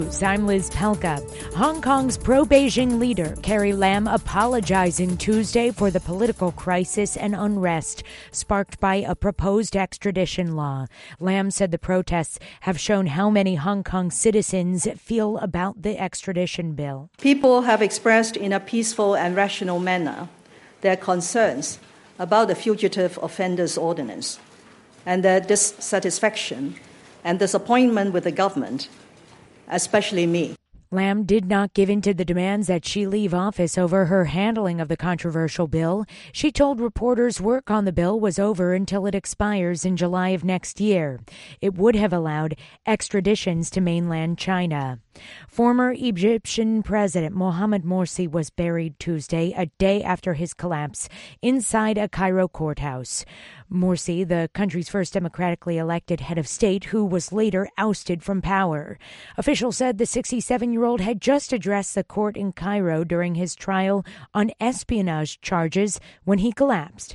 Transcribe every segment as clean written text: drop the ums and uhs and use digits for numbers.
I'm Liz Pelka. Hong Kong's pro-Beijing leader, Carrie Lam, apologizing Tuesday for the political crisis and unrest sparked by a proposed extradition law. Lam said the protests have shown how many Hong Kong citizens feel about the extradition bill. People have expressed in a peaceful and rational manner their concerns about the Fugitive Offenders Ordinance and their dissatisfaction and disappointment with the government, especially me. Lam did not give in to the demands that she leave office over her handling of the controversial bill. She told reporters work on the bill was over until it expires in July of next year. It would have allowed extraditions to mainland China. Former Egyptian President Mohamed Morsi was buried Tuesday, a day after his collapse, inside a Cairo courthouse. Morsi, the country's first democratically elected head of state, who was later ousted from power. Officials said the 67-year-old had just addressed the court in Cairo during his trial on espionage charges when he collapsed.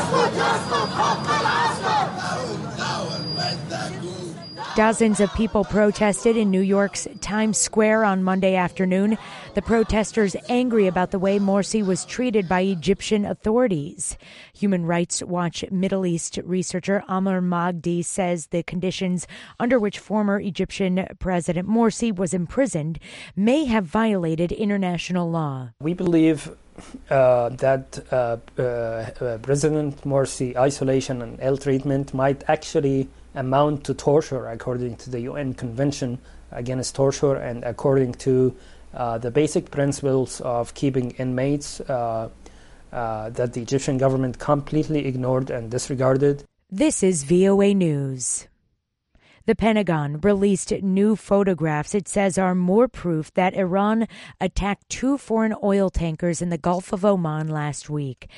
Dozens of people protested in New York's Times Square on Monday afternoon. The protesters angry about the way Morsi was treated by Egyptian authorities. Human Rights Watch Middle East researcher Amr Magdi says the conditions under which former Egyptian President Morsi was imprisoned may have violated international law. We believe that President Morsi isolation and ill treatment might actually amount to torture, according to the UN Convention Against Torture and according to the basic principles of keeping inmates that the Egyptian government completely ignored and disregarded. This is VOA News. The Pentagon released new photographs it says are more proof that Iran attacked 2 foreign oil tankers in the Gulf of Oman last week.